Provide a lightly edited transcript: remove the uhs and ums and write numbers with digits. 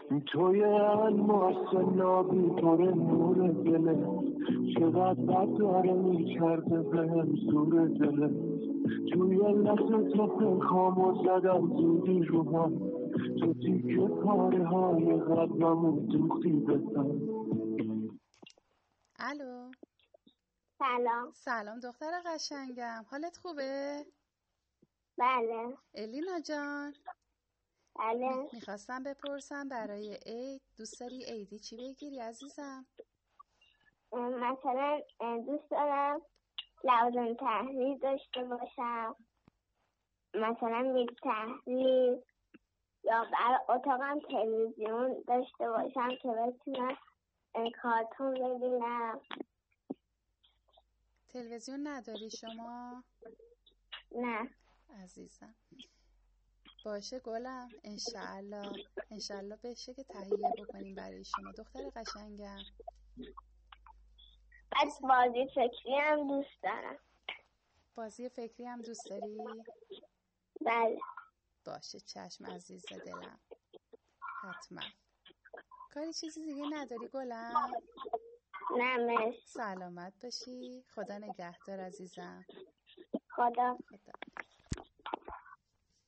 توی الماس نابی پر نور دله، چقدر بد داره میکرده بهم زور دله. توی لحظه تو خامو زدم زودی رو هم، تو تیکه پاره های قلبمو دوختی بسن. الو. سلام. سلام دختر قشنگم، حالت خوبه؟ بله. الینا جان. بله. میخواستم بپرسم برای عید دوست داری عیدی چی بگیری عزیزم؟ مثلا دوست دارم لوازم تحریر داشته باشم، مثلا میز تحریر، یا برای اتاقم تلویزیون داشته باشم که بتونم کارتون ببینم. تلویزیون نداری شما؟ نه. عزیزم باشه گلم، انشالله بشه که تهیه بکنیم برای شما دختر قشنگم. بعد بازی فکری هم دوست دارم. بازی فکری هم دوست داری؟ بله. باشه چشم عزیز دلم، حتما. کاری چیزی دیگه نداری گلم؟ نه مرسی. سلامت باشی، خدا نگهدار عزیزم. خدا.